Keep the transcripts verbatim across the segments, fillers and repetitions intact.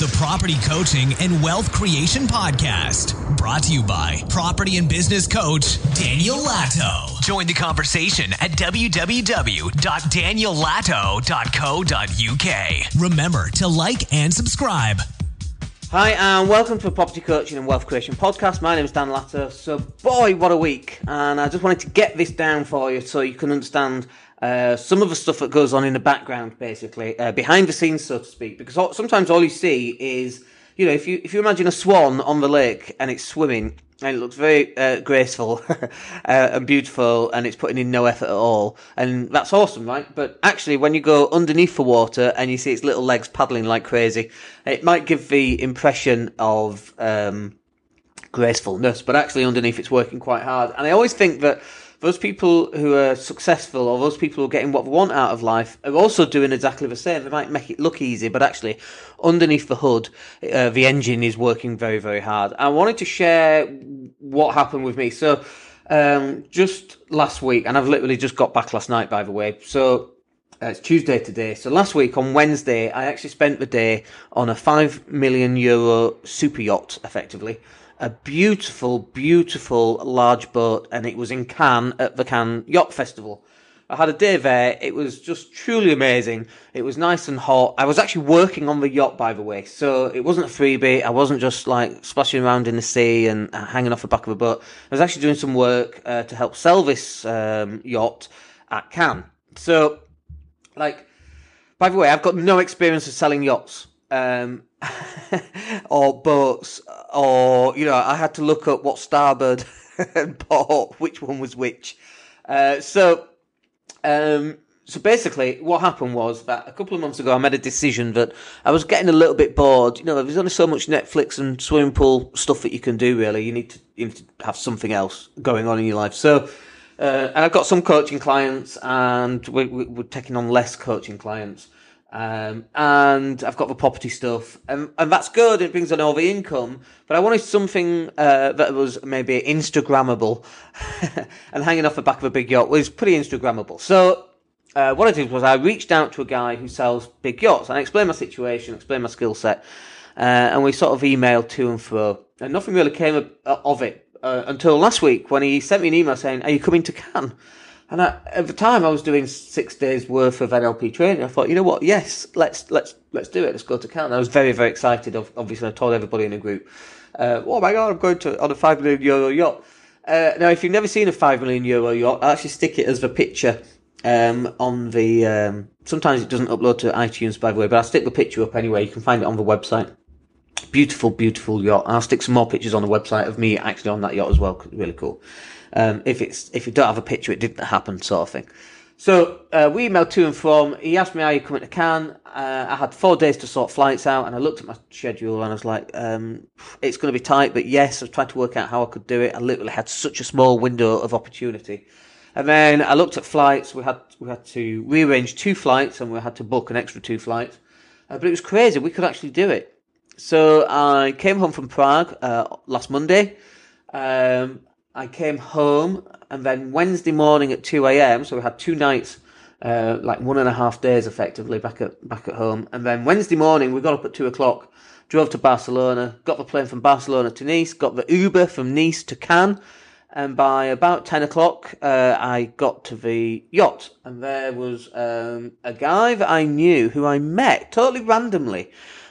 the Property Coaching and Wealth Creation Podcast. Brought to you by property and business coach Daniel Latto. Join the conversation at w w w dot daniel latto dot co dot u k. Remember to like and subscribe. Hi and welcome to the Property Coaching and Wealth Creation Podcast. My name is Dan Latto. So boy, what a week. And I just wanted to get this down for you so you can understand uh, some of the stuff that goes on in the background, basically, uh, behind the scenes, so to speak. Because all, sometimes all you see is, you know, if you if you imagine a swan on the lake and it's swimming and it looks very uh, graceful uh, and beautiful and it's putting in no effort at all, and that's awesome, right? But actually, when you go underneath the water and you see its little legs paddling like crazy, it might give the impression of um, gracefulness, but actually underneath it's working quite hard. And I always think that those people who are successful, or those people who are getting what they want out of life, are also doing exactly the same. They might make it look easy, but actually, underneath the hood, uh, the engine is working very, very hard. I wanted to share what happened with me. So, um, just last week, and I've literally just got back last night, by the way. So, uh, it's Tuesday today. So last week, on Wednesday, I actually spent the day on a five million euro super yacht, effectively. A beautiful, beautiful large boat, and it was in Cannes at the Cannes Yacht Festival. I had a day there. It was just truly amazing. It was nice and hot. I was actually working on the yacht, by the way, so it wasn't a freebie. I wasn't just like splashing around in the sea and hanging off the back of a boat. I was actually doing some work uh, to help sell this um, yacht at Cannes. So, like, by the way, I've got no experience of selling yachts. Um, or boats, or, you know, I had to look up what starboard and port, which one was which. Uh, so, um, so basically what happened was that a couple of months ago I made a decision that I was getting a little bit bored. You know, there's only so much Netflix and swimming pool stuff that you can do, really. You need to, you need to have something else going on in your life. So, uh, and I've got some coaching clients, and we, we, we're taking on less coaching clients. Um, and I've got the property stuff, and, and that's good. It brings in all the income, but I wanted something uh, that was maybe Instagrammable, and hanging off the back of a big yacht was pretty Instagrammable. So uh, what I did was I reached out to a guy who sells big yachts, and I explained my situation, explained my skill set, uh, and we sort of emailed to and fro, and nothing really came of, of it uh, until last week when he sent me an email saying, "Are you coming to Cannes?" And I, at the time, I was doing six days worth of N L P training. I thought, you know what? Yes, let's let's let's do it. Let's go to Cannes. I was very very excited. Obviously, I told everybody in the group, uh, "Oh my god, I'm going to on a five million euro yacht." Uh, now, if you've never seen a five million euro yacht, I actually stick it as the picture um, on the. Um, sometimes it doesn't upload to iTunes, by the way, but I'll stick the picture up anyway. You can find it on the website. Beautiful, beautiful yacht. I'll stick some more pictures on the website of me actually on that yacht as well. 'Cause it's really cool. Um, if it's if you don't have a picture, it didn't happen, sort of thing. So uh, we emailed to and from. He asked me, "Are you coming to Cannes?" Uh, I had four days to sort flights out, and I looked at my schedule and I was like, um, "It's going to be tight, but yes." I was trying to work out how I could do it. I literally had such a small window of opportunity, and then I looked at flights. We had we had to rearrange two flights, and we had to book an extra two flights. Uh, but it was crazy. We could actually do it. So I came home from Prague uh, last Monday. Um, I came home, and then Wednesday morning at two a.m, so we had two nights, uh, like one and a half days effectively back at back at home. And then Wednesday morning we got up at two o'clock, drove to Barcelona, got the plane from Barcelona to Nice, got the Uber from Nice to Cannes, and by about ten o'clock uh, I got to the yacht, and there was um, a guy that I knew who I met totally randomly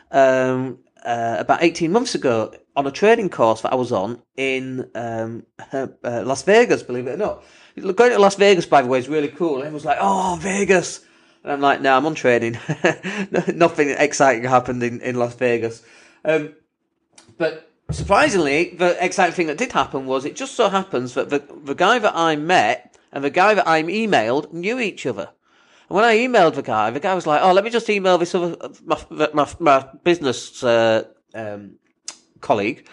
um, uh, about eighteen months ago on a training course that I was on in um, uh, Las Vegas, believe it or not. Going to Las Vegas, by the way, is really cool. Everyone's like, "Oh, Vegas." And I'm like, "No, I'm on training." Nothing exciting happened in, in Las Vegas. Um, but surprisingly, the exciting thing that did happen was it just so happens that the, the guy that I met and the guy that I emailed knew each other. And when I emailed the guy, the guy was like, "Oh, let me just email this other, my, my, my business uh, um colleague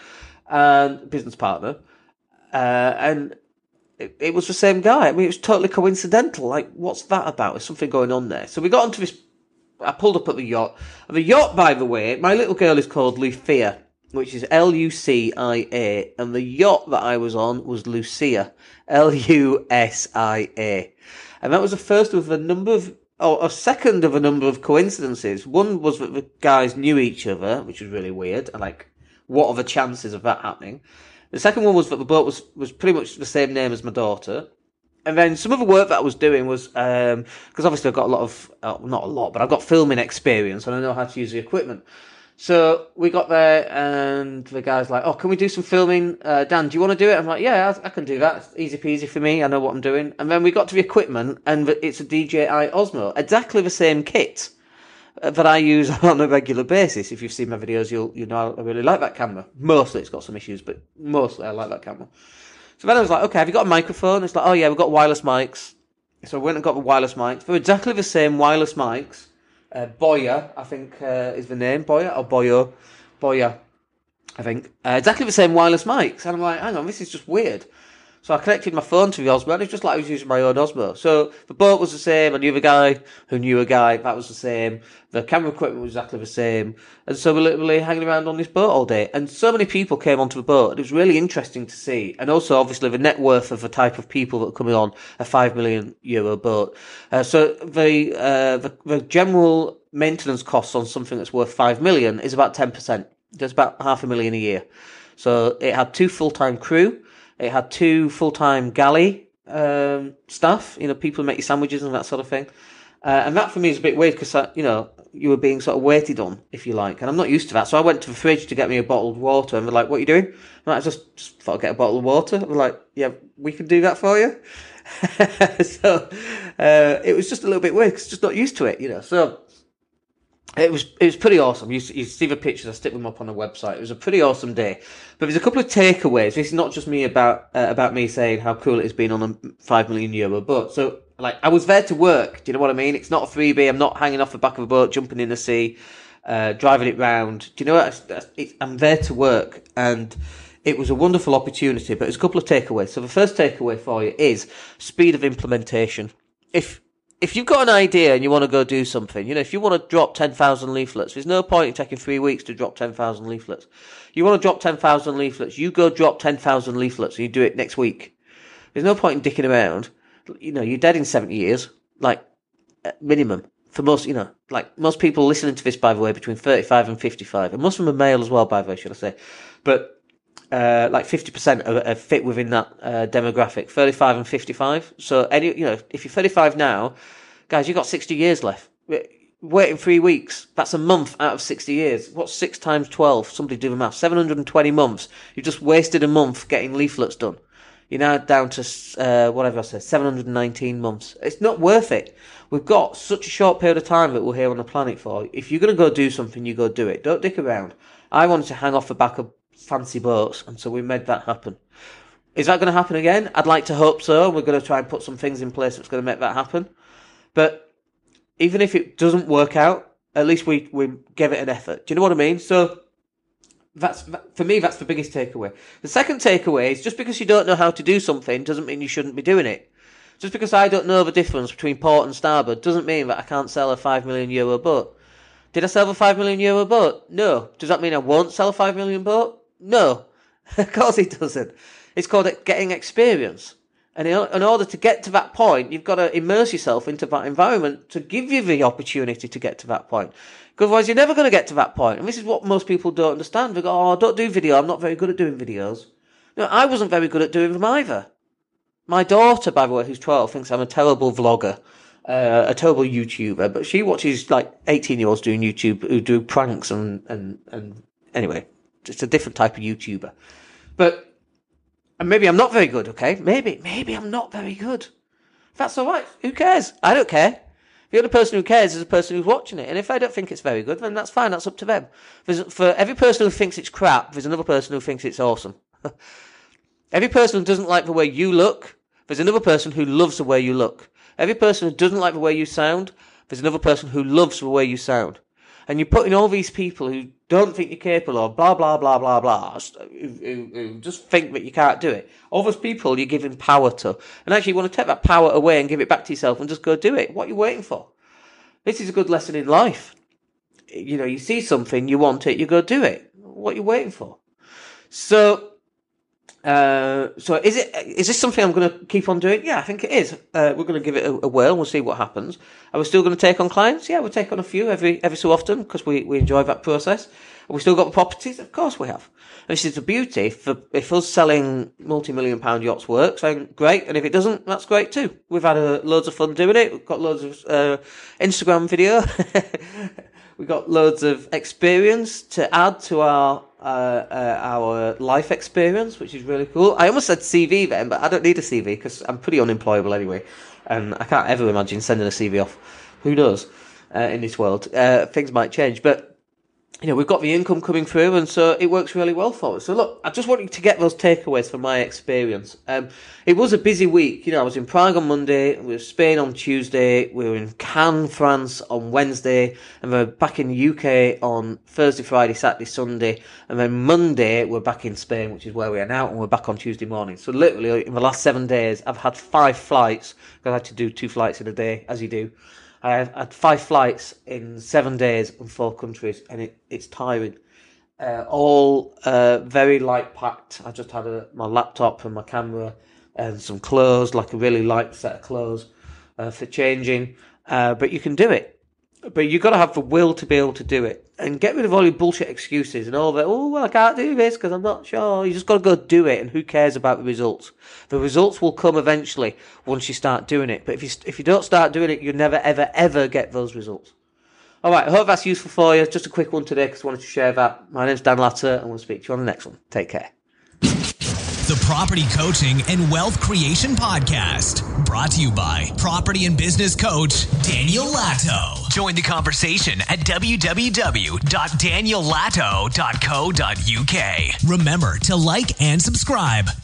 and business partner," uh, and it, it was the same guy. I mean, it was totally coincidental. Like, what's that about? There's something going on there. So we got onto this. I pulled up at the yacht. And the yacht, by the way, my little girl is called Lucia, which is L U C I A, and the yacht that I was on was Lucia, L U S I A, and that was the first of a number of or a second of a number of coincidences. One was that the guys knew each other, which was really weird. And like, what are the chances of that happening? The second one was that the boat was, was pretty much the same name as my daughter. And then some of the work that I was doing was, um, because obviously I've got a lot of, uh, not a lot, but I've got filming experience and I know how to use the equipment. So we got there and the guy's like, oh, can we do some filming? Uh, Dan, do you want to do it? I'm like, yeah, I, I can do that. It's easy peasy for me. I know what I'm doing. And then we got to the equipment and it's a D J I Osmo, exactly the same kit that I use on a regular basis. If you've seen my videos, you'll, you know, I really like that camera. Mostly it's got some issues, but mostly I like that camera. So then I was like, okay, have you got a microphone? It's like, oh yeah, we've got wireless mics. So I went and got the wireless mics. They're exactly the same wireless mics. Uh, Boya, I think, uh, is the name. Boya or Boyo? Boya, I think. Uh, exactly the same wireless mics. And I'm like, hang on, this is just weird. So I connected my phone to the Osmo, and it's just like I was using my own Osmo. So the boat was the same. I knew the guy who knew a guy. That was the same. The camera equipment was exactly the same. And so we're literally hanging around on this boat all day. And so many people came onto the boat. And it was really interesting to see. And also, obviously, the net worth of the type of people that are coming on a five million euro boat. Uh, so the, uh, the the general maintenance costs on something that's worth five million is about ten percent. There's about half a million a year. So it had two full-time crew. It had two full-time galley um, staff, you know, people who make you sandwiches and that sort of thing. Uh, and that for me is a bit weird because, you know, you were being sort of waited on, if you like. And I'm not used to that. So I went to the fridge to get me a bottled water and they're like, what are you doing? And I just, just thought I'd get a bottle of water. We're like, yeah, we can do that for you. so uh, it was just a little bit weird because just not used to it, you know. So It was it was pretty awesome. You, you see the pictures, I stick them up on the website. It was a pretty awesome day. But there's a couple of takeaways. This is not just me about uh, about me saying how cool it has been on a five million euro boat. So, like, I was there to work. Do you know what I mean? It's not a freebie. I'm not hanging off the back of a boat, jumping in the sea, uh, driving it round. Do you know what? It's, it's, I'm there to work. And it was a wonderful opportunity. But there's a couple of takeaways. So the first takeaway for you is speed of implementation. If If you've got an idea and you want to go do something, you know, if you want to drop ten thousand leaflets, there's no point in taking three weeks to drop ten thousand leaflets. You want to drop ten thousand leaflets, you go drop ten thousand leaflets and you do it next week. There's no point in dicking around. You know, you're dead in seventy years, like, minimum. For most, you know, like, most people listening to this, by the way, between thirty-five and fifty-five, and most of them are male as well, by the way, should I say. But, uh, like fifty percent are, are fit within that, uh, demographic, thirty-five and fifty-five. So any, you know, if you're thirty-five now, guys, you've got sixty years left. Waiting three weeks, that's a month out of sixty years. What's six times twelve? Somebody do the math. seven hundred twenty months. You've just wasted a month getting leaflets done. You're now down to, uh, whatever I said, seven hundred nineteen months. It's not worth it. We've got such a short period of time that we're here on the planet for. If you're going to go do something, you go do it. Don't dick around. I wanted to hang off the back of fancy boats, and so we made that happen. Is that going to happen again? I'd like to hope so. We're going to try and put some things in place that's going to make that happen. But even if it doesn't work out, at least we, we give it an effort. Do you know what I mean? So that's, for me, that's the biggest takeaway. The second takeaway is just because you don't know how to do something doesn't mean you shouldn't be doing it. Just because I don't know the difference between port and starboard doesn't mean that I can't sell a five million euro boat. Did I sell a five million euro boat? No. Does that mean I won't sell a five million boat? No. Of course it doesn't. It's called getting experience. And in order to get to that point, you've got to immerse yourself into that environment to give you the opportunity to get to that point. Because otherwise you're never going to get to that point. And this is what most people don't understand. They go, oh, don't do video. I'm not very good at doing videos. No, I wasn't very good at doing them either. My daughter, by the way, who's twelve, thinks I'm a terrible vlogger, uh, a terrible YouTuber. But she watches like eighteen-year-olds doing YouTube who do pranks and, and, and anyway, it's a different type of YouTuber. But And maybe I'm not very good, okay? Maybe, maybe I'm not very good. That's alright. Who cares? I don't care. The only person who cares is the person who's watching it. And if I don't think it's very good, then that's fine. That's up to them. There's, for every person who thinks it's crap, there's another person who thinks it's awesome. Every person who doesn't like the way you look, there's another person who loves the way you look. Every person who doesn't like the way you sound, there's another person who loves the way you sound. And you put in all these people who don't think you're capable of blah, blah, blah, blah, blah, who, who, who just think that you can't do it. All those people you're giving power to. And actually you want to take that power away and give it back to yourself and just go do it. What are you waiting for? This is a good lesson in life. You know, you see something, you want it, you go do it. What are you waiting for? So, Uh, so is it is this something I'm going to keep on doing? Yeah, I think it is. Uh, we're going to give it a, a whirl. We'll see what happens. Are we still going to take on clients? Yeah, we'll take on a few every every so often because we, we enjoy that process. Have we still got the properties? Of course we have. And this is the beauty. For, if us selling multi-million pound yachts works, then great. And if it doesn't, that's great too. We've had uh, loads of fun doing it. We've got loads of uh, Instagram video. We've got loads of experience to add to our uh, uh, our life experience, which is really cool. I almost said C V then, but I don't need a C V because I'm pretty unemployable anyway, and I can't ever imagine sending a C V off. Who knows? Uh, in this world, uh, things might change, but you know, we've got the income coming through, and so it works really well for us. So look, I just wanted to get those takeaways from my experience. Um, it was a busy week. You know, I was in Prague on Monday, we were in Spain on Tuesday, we were in Cannes, France on Wednesday, and we're back in the U K on Thursday, Friday, Saturday, Sunday, and then Monday we're back in Spain, which is where we are now, and we're back on Tuesday morning. So literally, in the last seven days, I've had five flights, because I had to do two flights in a day, as you do. I had five flights in seven days in four countries, and it, it's tiring. Uh, all uh, very light packed. I just had a, my laptop and my camera and some clothes, like a really light set of clothes uh, for changing. Uh, but you can do it. But you've got to have the will to be able to do it. And get rid of all your bullshit excuses and all that, oh, well, I can't do this because I'm not sure. You just got to go do it, and who cares about the results? The results will come eventually once you start doing it. But if you if you don't start doing it, you'll never, ever, ever get those results. All right, I hope that's useful for you. Just a quick one today because I wanted to share that. My name's Dan Latter, and we'll speak to you on the next one. Take care. The Property Coaching and Wealth Creation Podcast, brought to you by property and business coach Daniel Latto. Join the conversation at w w w dot daniel latto dot co dot u k. Remember to like and subscribe.